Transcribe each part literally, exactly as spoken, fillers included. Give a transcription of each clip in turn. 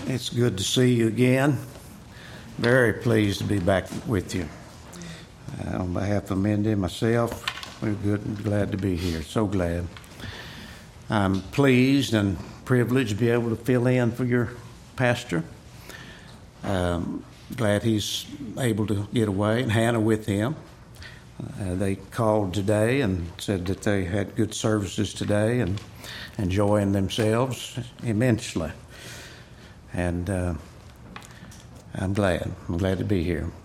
It's good to see you again. Very pleased to be back with you. Uh, on behalf of Mindy and myself, we're good and glad to be here. So glad. I'm pleased and privileged to be able to fill in for your pastor. Um, glad he's able to get away, and Hannah with him. Uh, they called today and said that they had good services today and enjoying themselves immensely. And uh, I'm glad. I'm glad to be here.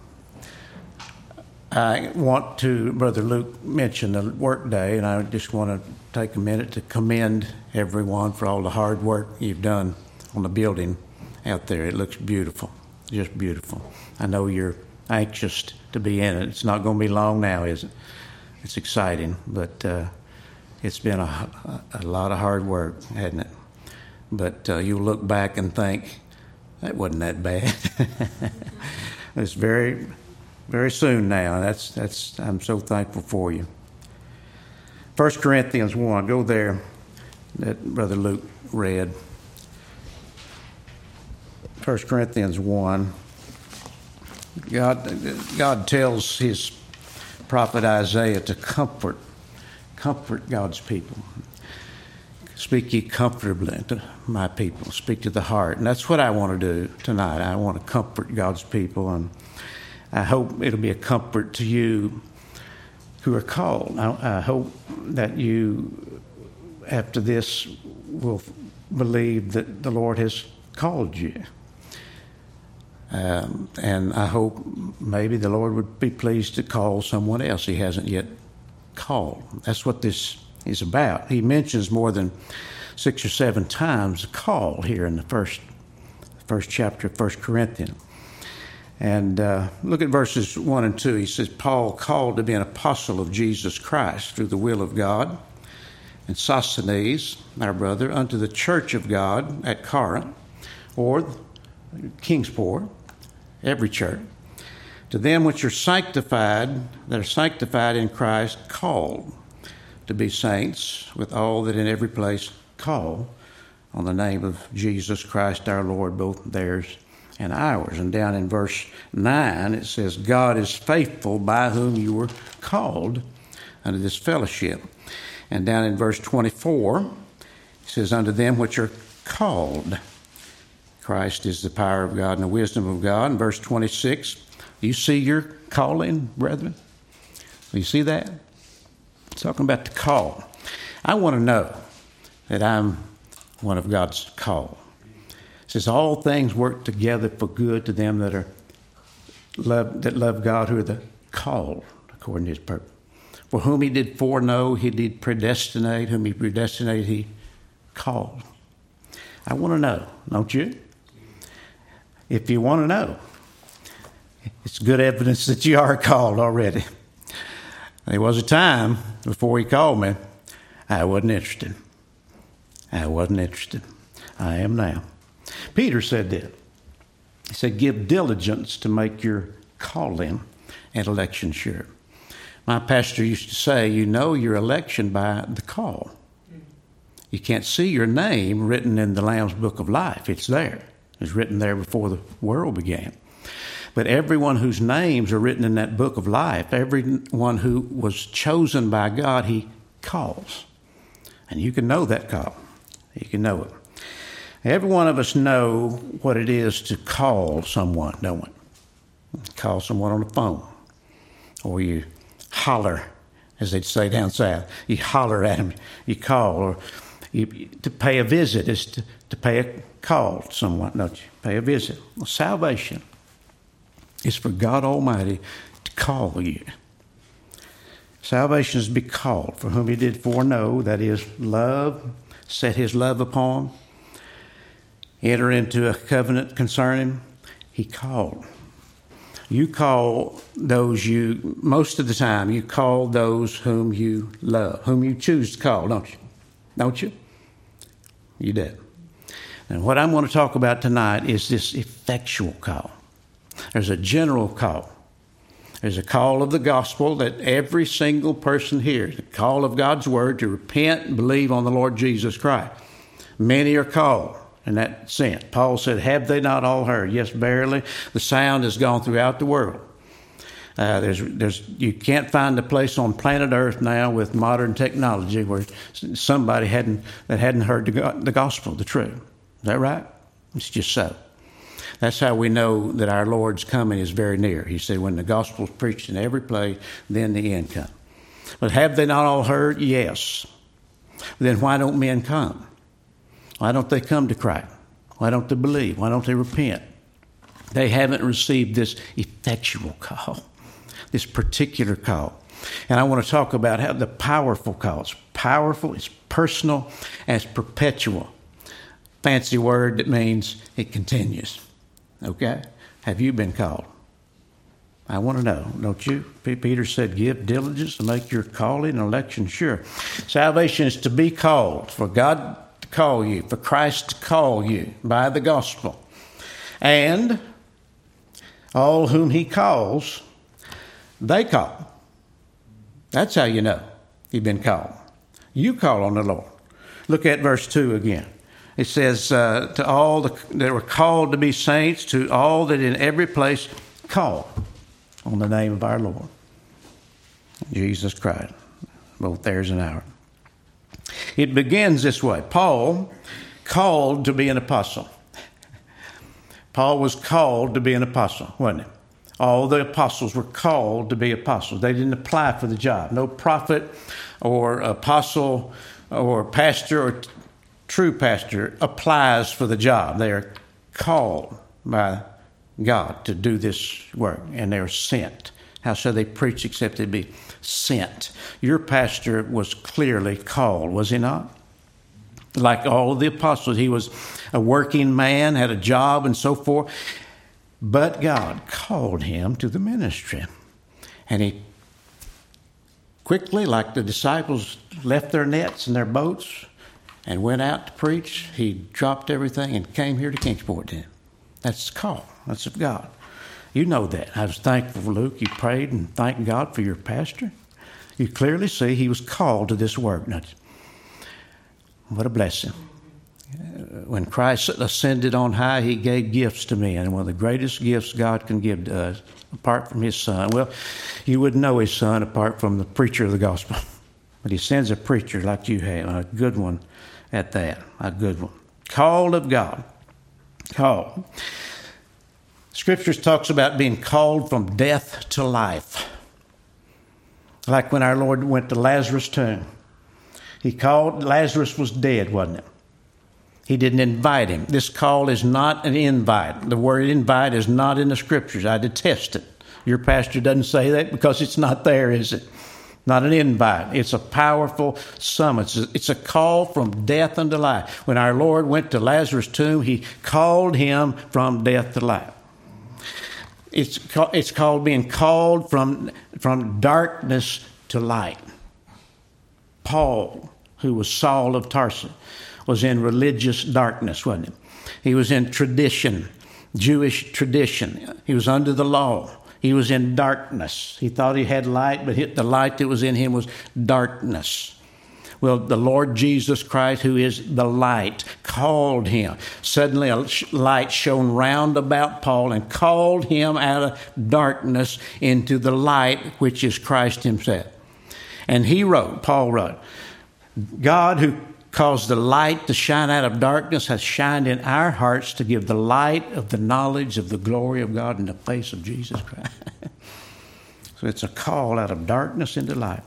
I want to, Brother Luke mentioned the work day, and I just want to take a minute to commend everyone for all the hard work you've done on the building out there. It looks beautiful, just beautiful. I know you're anxious to be in it. It's not going to be long now, is it? It's exciting, but uh, it's been a, a lot of hard work, hasn't it? But uh, you'll look back and think, that wasn't that bad. It's very, very soon now. That's that's. I'm so thankful for you. First Corinthians one, go there, that Brother Luke read. First Corinthians one. God, God tells his prophet Isaiah to comfort, comfort God's people. Speak ye comfortably to my people. Speak to the heart. And that's what I want to do tonight. I want to comfort God's people. And I hope it'll be a comfort to you who are called. I, I hope that you, after this, will believe that the Lord has called you. Um, and I hope maybe the Lord would be pleased to call someone else he hasn't yet called. That's what this is about. He mentions more than six or seven times the call here in the first first chapter of First Corinthians. And uh, look at verses one and two. He says, Paul, called to be an apostle of Jesus Christ through the will of God, and Sosthenes, our brother, unto the church of God at Corinth, or Kingsport, every church, to them which are sanctified, that are sanctified in Christ, called to be saints, with all that in every place call on the name of Jesus Christ our Lord, both theirs and ours. And down in verse nine it says, God is faithful, by whom you were called unto this fellowship. And down in verse twenty-four it says, unto them which are called. Christ is the power of God and the wisdom of God. In verse twenty-six, do you see your calling, brethren? Do you see that? It's talking about the call. I want to know that I'm one of God's called. It says, all things work together for good to them that are love, that love God, who are the called according to his purpose. For whom he did foreknow, he did predestinate. Whom he predestinated, he called. I want to know, don't you? If you want to know, it's good evidence that you are called already. There was a time before he called me, I wasn't interested. I wasn't interested. I am now. Peter said that. He said, give diligence to make your calling and election sure. My pastor used to say, you know your election by the call. You can't see your name written in the Lamb's Book of Life. It's there. It's written there before the world began. But everyone whose names are written in that book of life, everyone who was chosen by God, he calls. And you can know that call. You can know it. Every one of us know what it is to call someone, don't we? Call someone on the phone. Or you holler, as they'd say down south. You holler at them. You call. Or you, to pay a visit is to, to pay a call to someone, don't you? Pay a visit. Well, salvation is for God Almighty to call you. Salvation is to be called, for whom he did foreknow, that is, love, set his love upon, enter into a covenant concerning, he called. You call those you, most of the time, you call those whom you love, whom you choose to call, don't you? Don't you? You did. And what I'm going to talk about tonight is this effectual call. There's a general call. There's a call of the gospel that every single person hears, the call of God's word to repent and believe on the Lord Jesus Christ. Many are called, in that sense. Paul said, have they not all heard? Yes, barely. The sound has gone throughout the world. Uh, there's, there's, you can't find a place on planet Earth now with modern technology where somebody hadn't that hadn't heard the, the gospel, the truth. Is that right? It's just so. That's how we know that our Lord's coming is very near. He said, when the gospel is preached in every place, then the end comes. But have they not all heard? Yes. Then why don't men come? Why don't they come to Christ? Why don't they believe? Why don't they repent? They haven't received this effectual call, this particular call. And I want to talk about how the powerful call. It's powerful, it's personal, and it's perpetual. Fancy word that means it continues. Okay? Have you been called? I want to know, don't you? Peter said, give diligence to make your calling and election sure. Salvation is to be called, for God to call you, for Christ to call you by the gospel. And all whom he calls, they call. That's how you know you've been called. You call on the Lord. Look at verse two again. It says, uh, to all the, that were called to be saints, to all that in every place call on the name of our Lord, Jesus Christ, both theirs and ours. It begins this way. Paul called to be an apostle. Paul was called to be an apostle, wasn't he? All the apostles were called to be apostles. They didn't apply for the job. No prophet or apostle or pastor or t- true pastor applies for the job. They are called by God to do this work, and they're sent. How shall they preach except they be sent? Your pastor was clearly called, was he not? Like all of the apostles, he was a working man, had a job and so forth. But God called him to the ministry. And he quickly, like the disciples left their nets and their boats and went out to preach, he dropped everything and came here to Kingsport then. That's the call. That's of God. You know that. I was thankful, Luke. You prayed and thanked God for your pastor. You clearly see he was called to this work. Now, what a blessing. When Christ ascended on high, he gave gifts to men. And one of the greatest gifts God can give to us, apart from his son, well, you wouldn't know his son apart from the preacher of the gospel. But he sends a preacher like you have, a good one at that, a good one. Called of God. Called. Scriptures talks about being called from death to life. Like when our Lord went to Lazarus' tomb. He called, Lazarus was dead, wasn't it? He didn't invite him. This call is not an invite. The word invite is not in the Scriptures. I detest it. Your pastor doesn't say that because it's not there, is it? Not an invite. It's a powerful summons. It's a call from death unto life. When our Lord went to Lazarus' tomb, he called him from death to life. It's, it's called being called from, from darkness to light. Paul, who was Saul of Tarsus, was in religious darkness, wasn't he? He was in tradition, Jewish tradition. He was under the law. He was in darkness. He thought he had light, but the light that was in him was darkness. Well, the Lord Jesus Christ, who is the light, called him. Suddenly a light shone round about Paul and called him out of darkness into the light, which is Christ himself. And he wrote, Paul wrote, God who caused the light to shine out of darkness has shined in our hearts to give the light of the knowledge of the glory of God in the face of Jesus Christ. So it's a call out of darkness into light.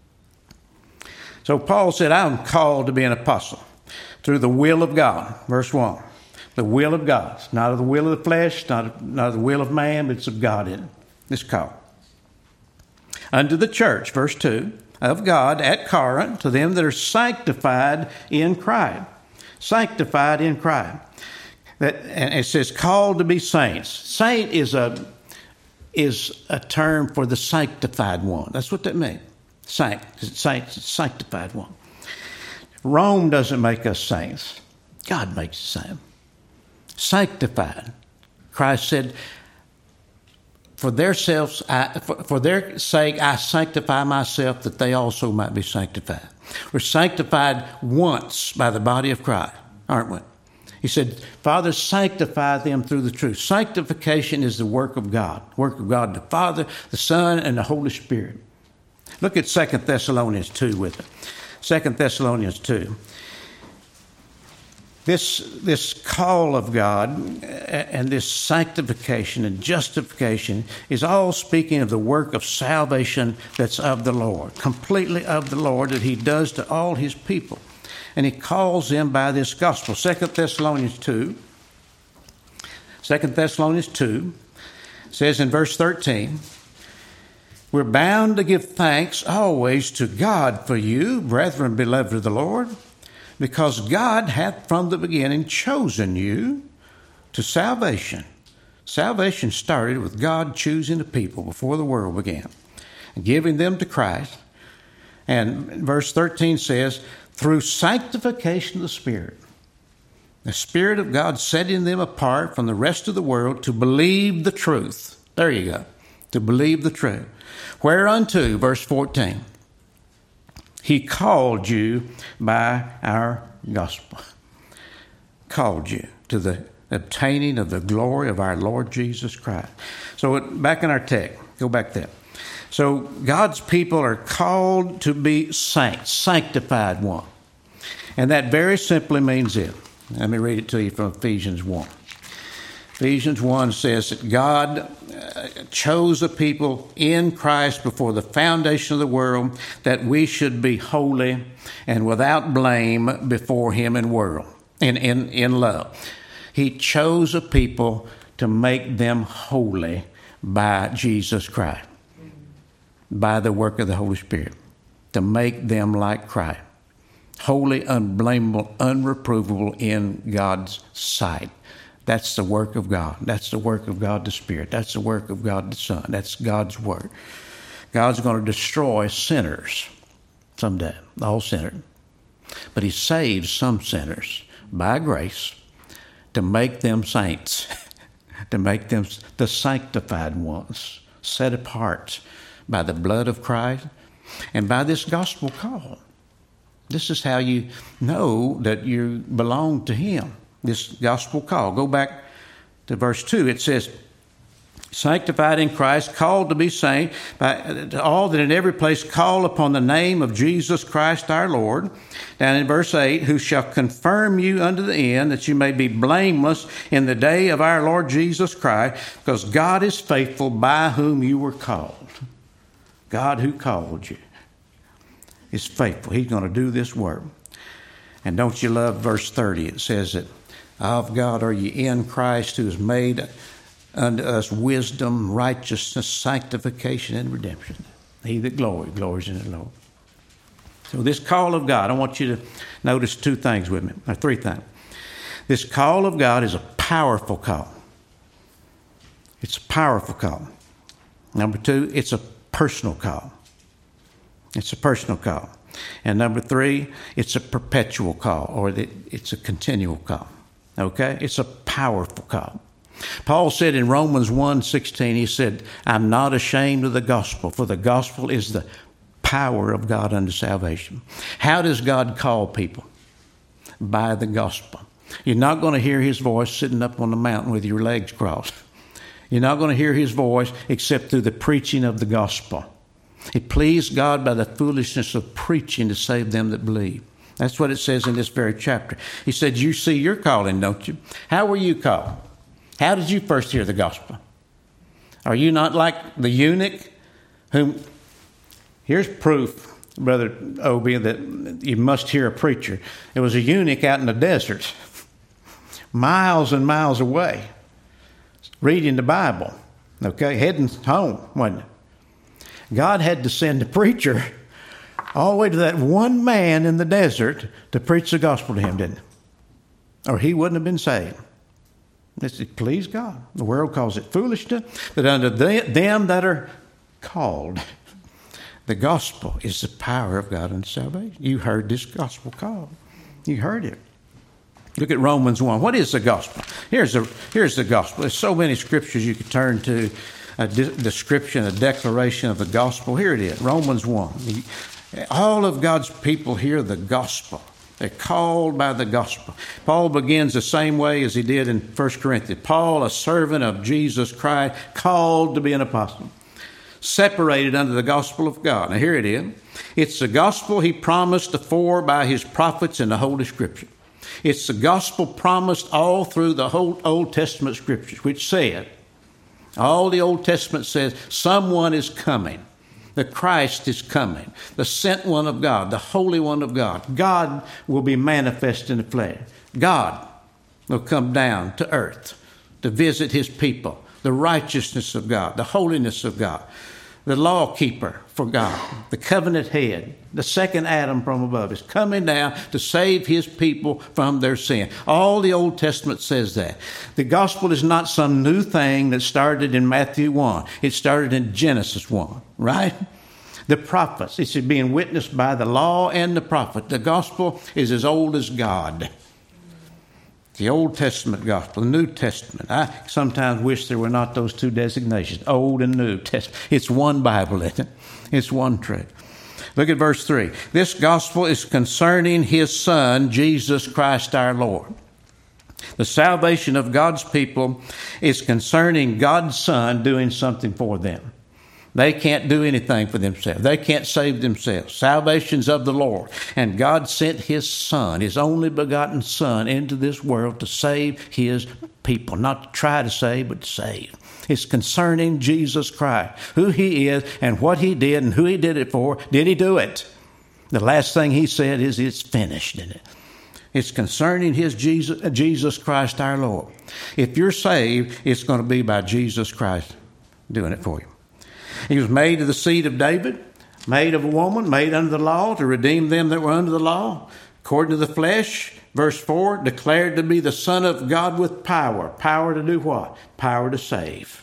So Paul said, I'm called to be an apostle through the will of God. Verse one, the will of God. It's not of the will of the flesh, not, not of the will of man, but it's of God in it. This call. Unto the church, verse two, of God at Corinth, to them that are sanctified in Christ. Sanctified in Christ. That, and it says called to be saints. Saint is a, is a term for the sanctified one. That's what that means. Saint, saint, sanctified one. Rome doesn't make us saints. God makes us saints. Sanctified. Christ said, For their selves, I, for, for their sake, I sanctify myself that they also might be sanctified. We're sanctified once by the body of Christ, aren't we? He said, Father, sanctify them through the truth. Sanctification is the work of God. Work of God the Father, the Son, and the Holy Spirit. Look at Second Thessalonians two with it. Second Thessalonians two. This, this call of God and this sanctification and justification is all speaking of the work of salvation that's of the Lord, completely of the Lord, that he does to all his people. And he calls them by this gospel. Second Thessalonians two. Second Thessalonians two says in verse thirteen, we're bound to give thanks always to God for you, brethren, beloved of the Lord, because God hath from the beginning chosen you to salvation. Salvation started with God choosing the people before the world began and giving them to Christ. And verse thirteen says, through sanctification of the Spirit, the Spirit of God setting them apart from the rest of the world to believe the truth. There you go. To believe the truth. Whereunto, verse fourteen, he called you by our gospel. Called you to the obtaining of the glory of our Lord Jesus Christ. So back in our text, go back there. So God's people are called to be saints, sanctified one. And that very simply means this. Let me read it to you from Ephesians one. Ephesians one says that God chose a people in Christ before the foundation of the world, that we should be holy and without blame before him in world, in, in, in love. He chose a people to make them holy by Jesus Christ, by the work of the Holy Spirit, to make them like Christ, holy, unblameable, unreprovable in God's sight. That's the work of God. That's the work of God the Spirit. That's the work of God the Son. That's God's work. God's going to destroy sinners someday, all sinners. But he saves some sinners by grace to make them saints, to make them the sanctified ones, set apart by the blood of Christ and by this gospel call. This is how you know that you belong to him. This gospel call. Go back to verse two. It says, sanctified in Christ, called to be saint, by to all that in every place call upon the name of Jesus Christ our Lord. Down in verse eight, who shall confirm you unto the end, that you may be blameless in the day of our Lord Jesus Christ, because God is faithful, by whom you were called. God who called you is faithful. He's going to do this work. And don't you love verse thirty? It says that, of God are ye in Christ, who has made unto us wisdom, righteousness, sanctification, and redemption. He that glory, glories in the Lord. So this call of God, I want you to notice two things with me, or three things. This call of God is a powerful call. It's a powerful call. Number two, it's a personal call. It's a personal call. And number three, it's a perpetual call, or it's a continual call. Okay? It's a powerful call. Paul said in Romans one sixteen, he said, I'm not ashamed of the gospel, for the gospel is the power of God unto salvation. How does God call people? By the gospel. You're not going to hear his voice sitting up on the mountain with your legs crossed. You're not going to hear his voice except through the preaching of the gospel. It pleased God by the foolishness of preaching to save them that believe. That's what it says in this very chapter. He said, you see your calling, don't you? How were you called? How did you first hear the gospel? Are you not like the eunuch whom... Here's proof, Brother Obie, that you must hear a preacher. There was a eunuch out in the desert, miles and miles away, reading the Bible, okay, heading home, wasn't it? God had to send a preacher all the way to that one man in the desert to preach the gospel to him, didn't he? Or he wouldn't have been saved. This is, please God. The world calls it foolishness, but unto them that are called, the gospel is the power of God unto salvation. You heard this gospel call. You heard it. Look at Romans one. What is the gospel? Here's the, here's the gospel. There's so many scriptures you could turn to. A de- description, a declaration of the gospel. Here it is, Romans one. All of God's people hear the gospel. They're called by the gospel. Paul begins the same way as he did in First Corinthians. Paul, a servant of Jesus Christ, called to be an apostle, separated under the gospel of God. Now here it is. It's the gospel he promised afore by his prophets in the Holy Scripture. It's the gospel promised all through the whole Old Testament Scriptures, which said, all the Old Testament says, someone is coming. The Christ is coming, the sent one of God, the Holy One of God. God will be manifest in the flesh. God will come down to earth to visit his people, the righteousness of God, the holiness of God, the law keeper for God, the covenant head, the second Adam from above is coming down to save his people from their sin. All the Old Testament says that. The gospel is not some new thing that started in Matthew one. It started in Genesis one, right? The prophets, it's being witnessed by the law and the prophet. The gospel is as old as God. The Old Testament gospel, the New Testament. I sometimes wish there were not those two designations, Old and New Testament. It's one Bible, isn't it? It's one truth. Look at verse three. This gospel is concerning his Son, Jesus Christ our Lord. The salvation of God's people is concerning God's Son doing something for them. They can't do anything for themselves. They can't save themselves. Salvation's of the Lord. And God sent his Son, his only begotten Son, into this world to save his people. Not to try to save, but to save. It's concerning Jesus Christ, who he is and what he did and who he did it for. Did he do it? The last thing he said is it's finished, isn't it? It's concerning his Jesus, Jesus Christ our Lord. If you're saved, it's going to be by Jesus Christ doing it for you. He was made of the seed of David, made of a woman, made under the law to redeem them that were under the law, according to the flesh. Verse four, declared to be the Son of God with power. Power to do what? Power to save.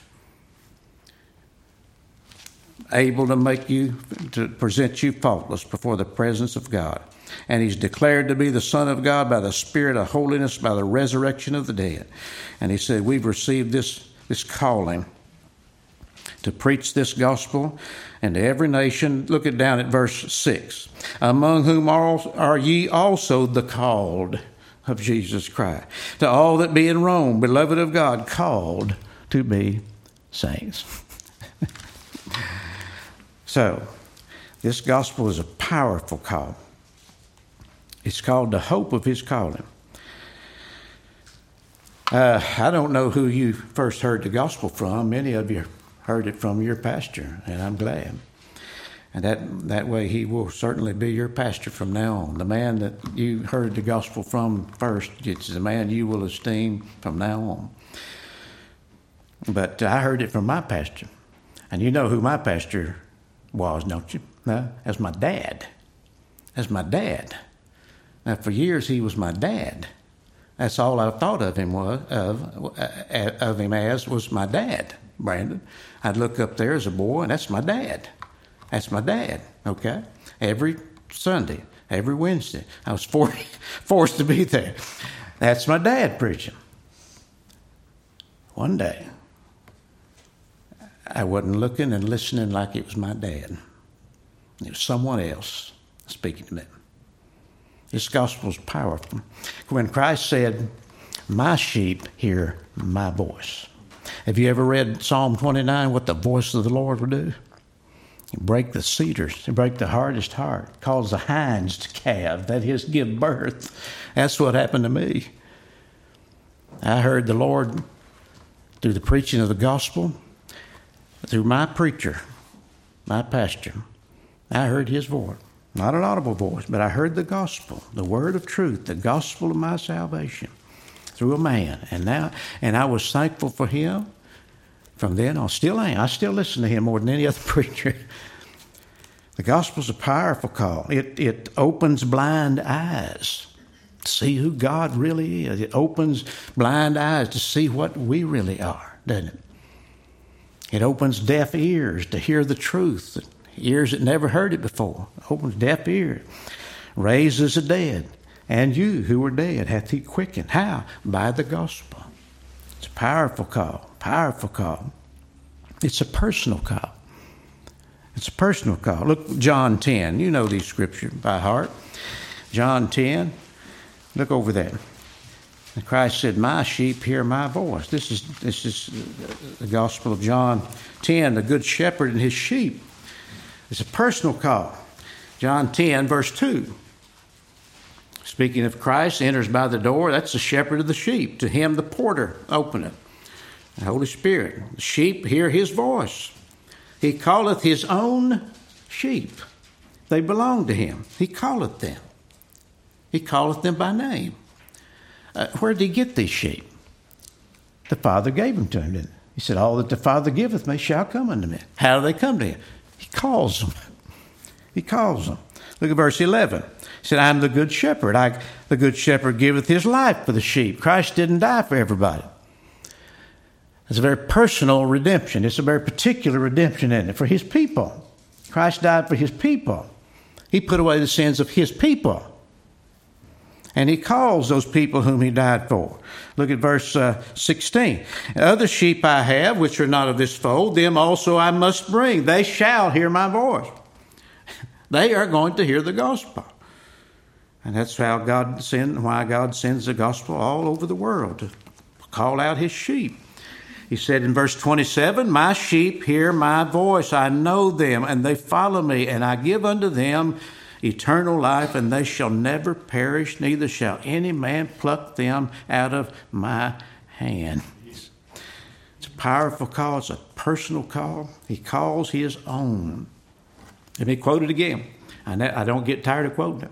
Able to make you, to present you faultless before the presence of God. And he's declared to be the Son of God by the Spirit of holiness, by the resurrection of the dead. And he said, we've received this, this calling to preach this gospel and to every nation. Look it down at verse six. Among whom are ye also the called of Jesus Christ. To all that be in Rome, beloved of God, called to be saints. So, this gospel is a powerful call. It's called the hope of his calling. Uh, I don't know who you first heard the gospel from. Many of you heard it from your pastor, and I'm glad. And that, that way he will certainly be your pastor from now on. The man that you heard the gospel from first, it's the man you will esteem from now on. But I heard it from my pastor. And you know who my pastor was, don't you? No, that's my dad. That's my dad. Now, for years he was my dad. That's all I thought of him was of of him as was my dad, Brandon. I'd look up there as a boy, and that's my dad. That's my dad. Okay, every Sunday, every Wednesday, I was forced forced to be there. That's my dad preaching. One day, I wasn't looking and listening like it was my dad. It was someone else speaking to me. This gospel is powerful. When Christ said, my sheep hear my voice. Have you ever read Psalm twenty-nine, what the voice of the Lord will do? He break the cedars, he break the hardest heart, cause the hinds to calve, that is, give birth. That's what happened to me. I heard the Lord through the preaching of the gospel, through my preacher, my pastor. I heard his voice. Not an audible voice, but I heard the gospel, the word of truth, the gospel of my salvation through a man. And now, and I was thankful for him. From then on, still am. I still listen to him more than any other preacher. The gospel's a powerful call. It it opens blind eyes to see who God really is. It opens blind eyes to see what we really are, doesn't it? It opens deaf ears to hear the truth. Ears that never heard it before. Opens deaf ears. Raises the dead. And you who were dead hath he quickened. How? By the gospel. It's a powerful call. Powerful call. It's a personal call. It's a personal call. Look, John ten. You know these scriptures by heart. John ten. Look over there. And Christ said, my sheep hear my voice. This is this is the Gospel of John ten, the good shepherd and his sheep. It's a personal call. John ten, verse two. Speaking of Christ, enters by the door. That's the shepherd of the sheep. To him the porter openeth. The Holy Spirit. The sheep hear his voice. He calleth his own sheep. They belong to him. He calleth them. He calleth them by name. Uh, where did he get these sheep? The Father gave them to him, didn't he? He said, all that the Father giveth me shall come unto me. How do they come to him? He calls them. He calls them. Look at verse eleven. He said, I am the good shepherd. I, the good shepherd giveth his life for the sheep. Christ didn't die for everybody. It's a very personal redemption. It's a very particular redemption in it for his people. Christ died for his people. He put away the sins of his people. And he calls those people whom he died for. Look at verse uh, sixteen. Other sheep I have, which are not of this fold, them also I must bring. They shall hear my voice. They are going to hear the gospel. And that's how God send, why God sends the gospel all over the world, to call out his sheep. He said in verse twenty-seven, my sheep hear my voice. I know them, and they follow me, and I give unto them eternal life, and they shall never perish, neither shall any man pluck them out of my hand. It's a powerful call. It's a personal call. He calls his own. Let me quote it again. I don't get tired of quoting it.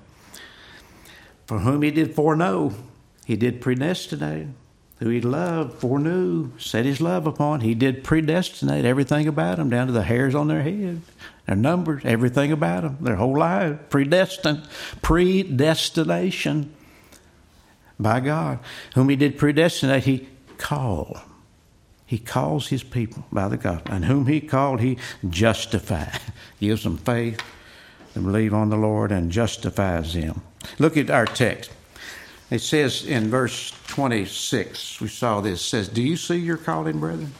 For whom he did foreknow, he did predestinate. Who he loved, foreknew, set his love upon. He did predestinate everything about them, down to the hairs on their head, their numbers, everything about them, their whole life. Predestined, predestination by God. Whom he did predestinate, he called. He calls his people by the gospel. And whom he called, he justified. Gives them faith to believe on the Lord and justifies them. Look at our text. It says in verse twenty-six, we saw this, it says, do you see your calling, brethren?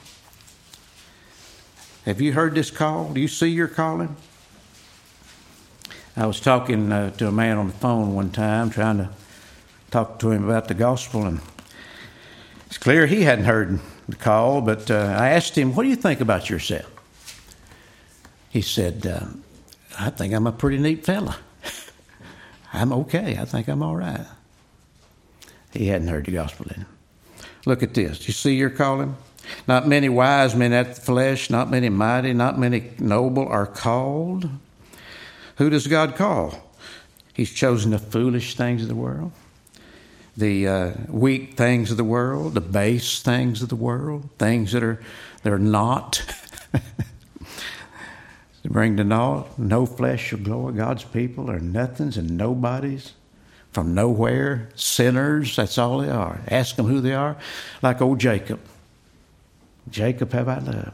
Have you heard this call? Do you see your calling? I was talking uh, to a man on the phone one time, trying to talk to him about the gospel, and it's clear he hadn't heard the call, but uh, I asked him, what do you think about yourself? He said, uh, I think I'm a pretty neat fella. I'm okay. I think I'm all right. He hadn't heard the gospel, did he? Look at this. You see your calling? Not many wise men at the flesh, not many mighty, not many noble are called. Who does God call? He's chosen the foolish things of the world, the uh, weak things of the world, the base things of the world, things that are that are not. To bring to naught, no flesh shall glory. God's people are nothings and nobodies. From nowhere, sinners, that's all they are. Ask them who they are, like old Jacob. Jacob have I loved.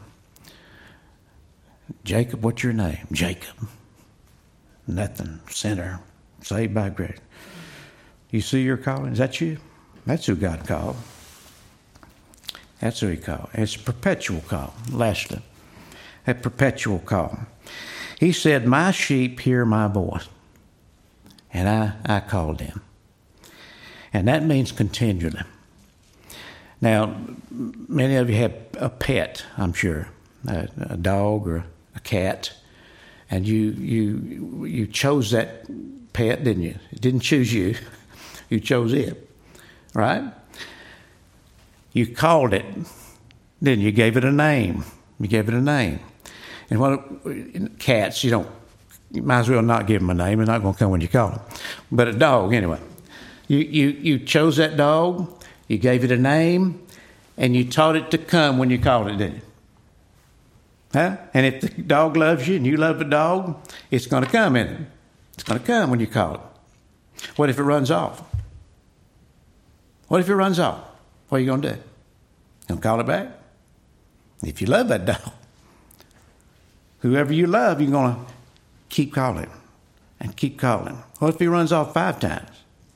Jacob, what's your name? Jacob. Nothing, sinner, saved by grace. You see your calling? Is that you? That's who God called. That's who he called. And it's a perpetual call, lastly. A perpetual call. He said, my sheep hear my voice. And I, I called them. And that means continually. Now, many of you have a pet, I'm sure, a, a dog or a cat, and you you you chose that pet, didn't you? It didn't choose you. You chose it, right? You called it, didn't you? You gave it a name. You gave it a name. And what cats, you don't, you might as well not give them a name. They're not going to come when you call them. But a dog, anyway. You, you, you chose that dog, you gave it a name, and you taught it to come when you called it, didn't you? Huh? And if the dog loves you and you love the dog, it's going to come, isn't it? It's going to come when you call it. What if it runs off? What if it runs off? What are you going to do? You going to call it back? If you love that dog, whoever you love, you're going to keep calling and keep calling. What if he runs off five times?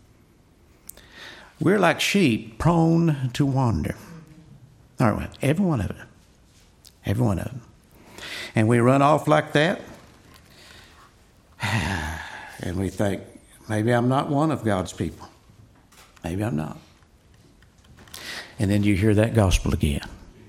We're like sheep prone to wander. Aren't we? Every one of them. Every one of them. And we run off like that. And we think, maybe I'm not one of God's people. Maybe I'm not. And then you hear that gospel again.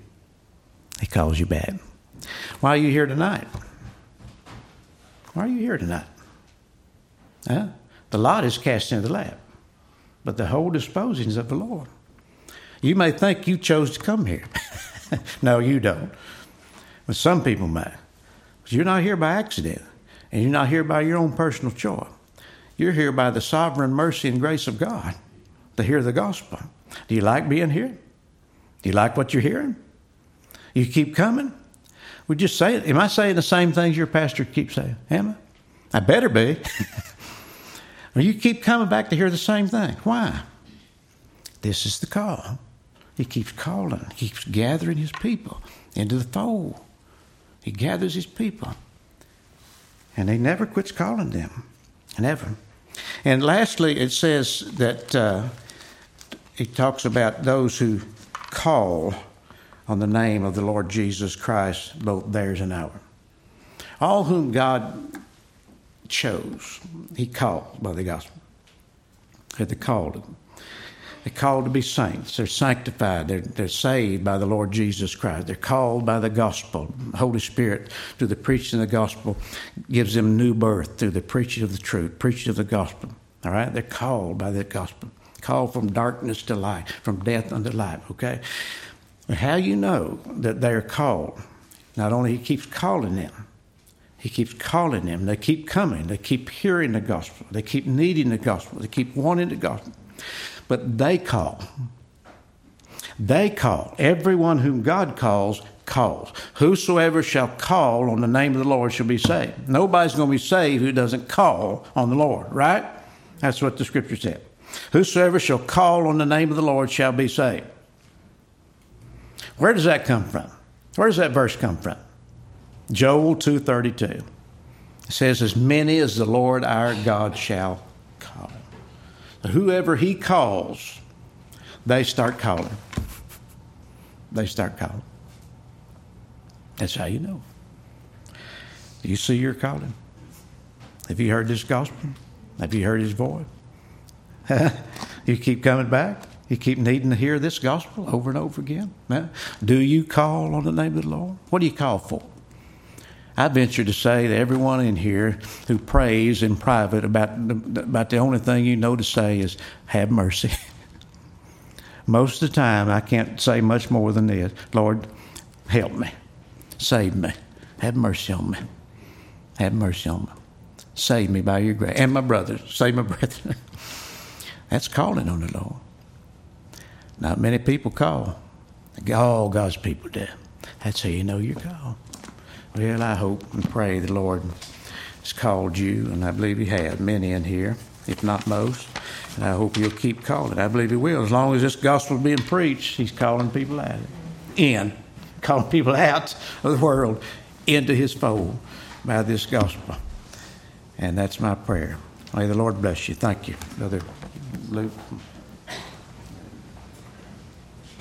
He calls you back. Why are you here tonight? Why are you here tonight? Huh? The lot is cast into the lap, but the whole disposing is of the Lord. You may think you chose to come here. No, you don't. But some people may. But you're not here by accident, and you're not here by your own personal choice. You're here by the sovereign mercy and grace of God to hear the gospel. Do you like being here? Do you like what you're hearing? You keep coming? We just say it. Am I saying the same things your pastor keeps saying? Am I? I better be. Well, you keep coming back to hear the same thing. Why? This is the call. He keeps calling. He keeps gathering his people into the fold. He gathers his people. And he never quits calling them. Never. And lastly, it says that uh, he talks about those who call on the name of the Lord Jesus Christ, both theirs and ours. All whom God chose, he called by the gospel. They called them. They're called to be saints. They're sanctified. They're, they're saved by the Lord Jesus Christ. They're called by the gospel. The Holy Spirit, through the preaching of the gospel, gives them new birth through the preaching of the truth, preaching of the gospel. All right? They're called by the gospel. Called from darkness to light, from death unto life, okay? But how you know that they're called, not only he keeps calling them, he keeps calling them. They keep coming. They keep hearing the gospel. They keep needing the gospel. They keep wanting the gospel. But they call. They call. Everyone whom God calls, calls. Whosoever shall call on the name of the Lord shall be saved. Nobody's going to be saved who doesn't call on the Lord, right? That's what the scripture said. Whosoever shall call on the name of the Lord shall be saved. Where does that come from? Where does that verse come from? Joel two thirty-two. It says, as many as the Lord our God shall call. Whoever he calls, they start calling. They start calling. That's how you know. Do you see your calling? Have you heard this gospel? Have you heard his voice? You keep coming back? You keep needing to hear this gospel over and over again? Do you call on the name of the Lord? What do you call for? I venture to say that everyone in here who prays in private about, about the only thing you know to say is, have mercy. Most of the time, I can't say much more than this. Lord, help me. Save me. Have mercy on me. Have mercy on me. Save me by your grace. And my brothers. Save my brethren. That's calling on the Lord. Not many people call. All God's people do. That's how you know you're called. Well, I hope and pray the Lord has called you, and I believe he has, many in here, if not most. And I hope he'll keep calling. I believe he will. As long as this gospel is being preached, he's calling people out. In. Calling people out of the world into his fold by this gospel. And that's my prayer. May the Lord bless you. Thank you, Brother Luke.